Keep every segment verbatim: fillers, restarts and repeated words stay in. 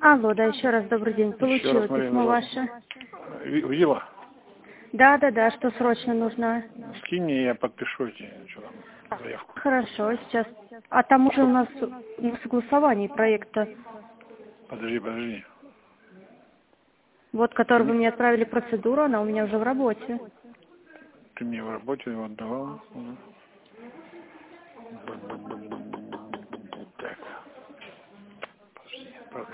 Алло, да, еще раз добрый день. Получила раз, Марина, письмо пожалуйста. ваше. Ви- Видела? Да, да, да, что срочно нужно. Скинь мне, я подпишу эти, что там, заявку. Хорошо, сейчас. А там уже у нас на согласовании проекта, Подожди, подожди. вот, Ты, который вы мне- мне отправили процедуру, она у меня уже в работе. ты мне в работе его отдавала? Ну. Так, подожди, правда.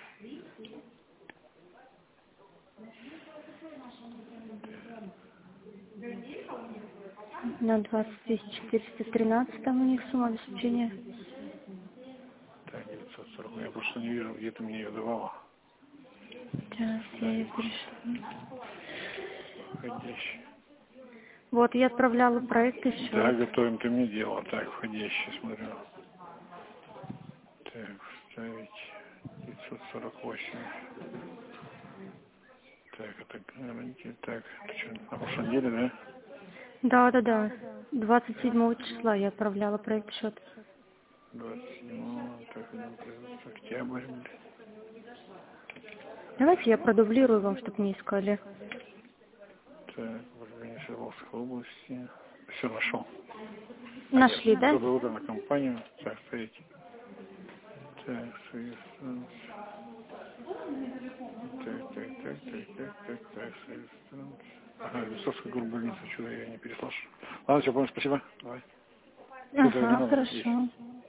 На двадцать тысяч четыреста тринадцать там у них сумма обеспечения. Так, девятьсот сорок. Я просто не вижу, где ты мне ее давала. Сейчас я ее пришлю. Входящий. Вот, я отправляла проект и Да, счет. готовим, ты мне делала. Так, входящий, смотрю. Так, вставить девятьсот сорок восемь. Так, это гарантия. Так, это что, на прошлой неделе, да? Да, да, да. двадцать седьмого числа я отправляла проект счет. двадцать седьмого, так, это октябрь. Давайте я продублирую вам, чтобы не искали. Так, в Организовской области. Все, нашел. Нашли, да? Трудовую на компанию. Так, стоите. Так, союз. Так, так, так, так, так, так, так, союз. Ага, Лисовская горбольница, что я не переслушал. Ладно, все, понял, спасибо. Давай. Тут не Ага, надо, есть. хорошо.